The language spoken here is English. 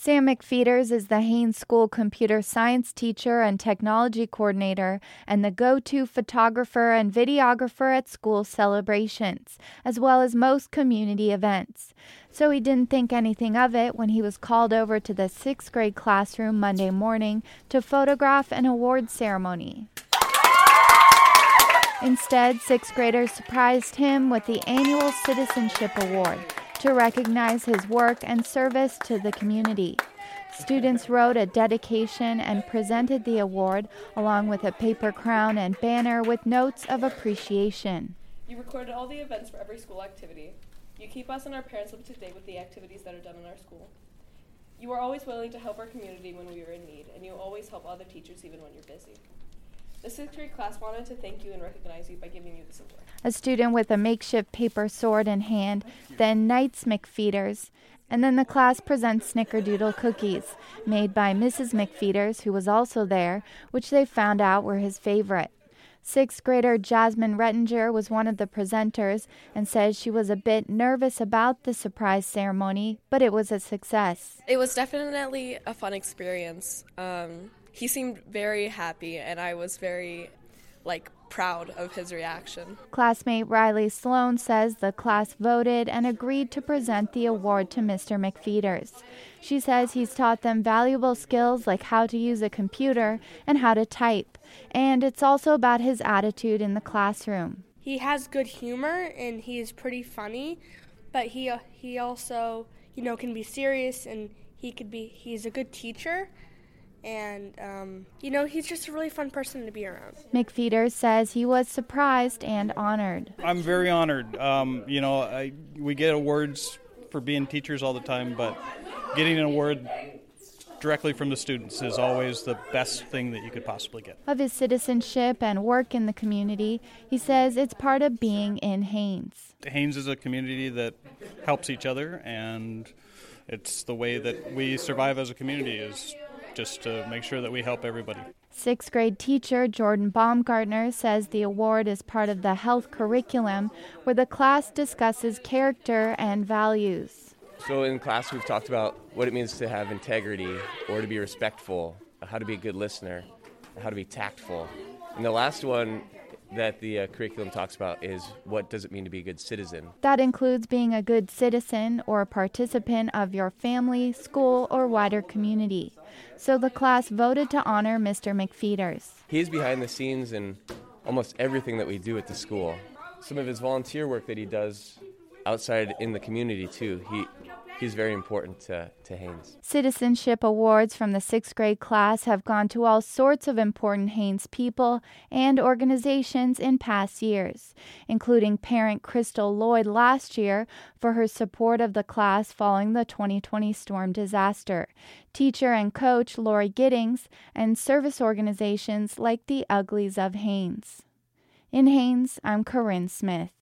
Sam McFeeters is the Haines School computer science teacher and technology coordinator and the go-to photographer and videographer at school celebrations, as well as most community events. So he didn't think anything of it when he was called over to the 6th grade classroom Monday morning to photograph an award ceremony. Instead, 6th graders surprised him with the annual Citizenship Award to recognize his work and service to the community. Students wrote a dedication and presented the award along with a paper crown and banner with notes of appreciation. You recorded all the events for every school activity. You keep us and our parents up to date with the activities that are done in our school. You are always willing to help our community when we are in need, and you always help other teachers even when you're busy. The 6th grade class wanted to thank you and recognize you by giving you this award. A student with a makeshift paper sword in hand then knights McFeeters, and then the class presents snickerdoodle cookies made by Mrs. McFeeters, who was also there, which they found out were his favorite. 6th grader Jasmine Rettinger was one of the presenters and says she was a bit nervous about the surprise ceremony, but it was a success. It was definitely a fun experience. He seemed very happy, and I was very, proud of his reaction. Classmate Riley Sloan says the class voted and agreed to present the award to Mr. McFeeters. She says he's taught them valuable skills like how to use a computer and how to type, and it's also about his attitude in the classroom. He has good humor, and he's pretty funny, but he also, can be serious, and he's a good teacher. And, he's just a really fun person to be around. McFeeters says he was surprised and honored. I'm very honored. We get awards for being teachers all the time, but getting an award directly from the students is always the best thing that you could possibly get. Of his citizenship and work in the community, he says it's part of being in Haines. Haines is a community that helps each other, and it's the way that we survive as a community is just to make sure that we help everybody. 6th grade teacher Jordan Baumgartner says the award is part of the health curriculum where the class discusses character and values. So in class we've talked about what it means to have integrity or to be respectful, how to be a good listener, how to be tactful. And the last one that the curriculum talks about is what does it mean to be a good citizen. That includes being a good citizen or a participant of your family, school, or wider community. So the class voted to honor Mr. McFeeters. He's behind the scenes in almost everything that we do at the school. Some of his volunteer work that he does outside in the community too, he's very important to Haines. Citizenship awards from the 6th grade class have gone to all sorts of important Haines people and organizations in past years, including parent Crystal Lloyd last year for her support of the class following the 2020 storm disaster, teacher and coach Lori Giddings, and service organizations like the Uglies of Haines. In Haines, I'm Corinne Smith.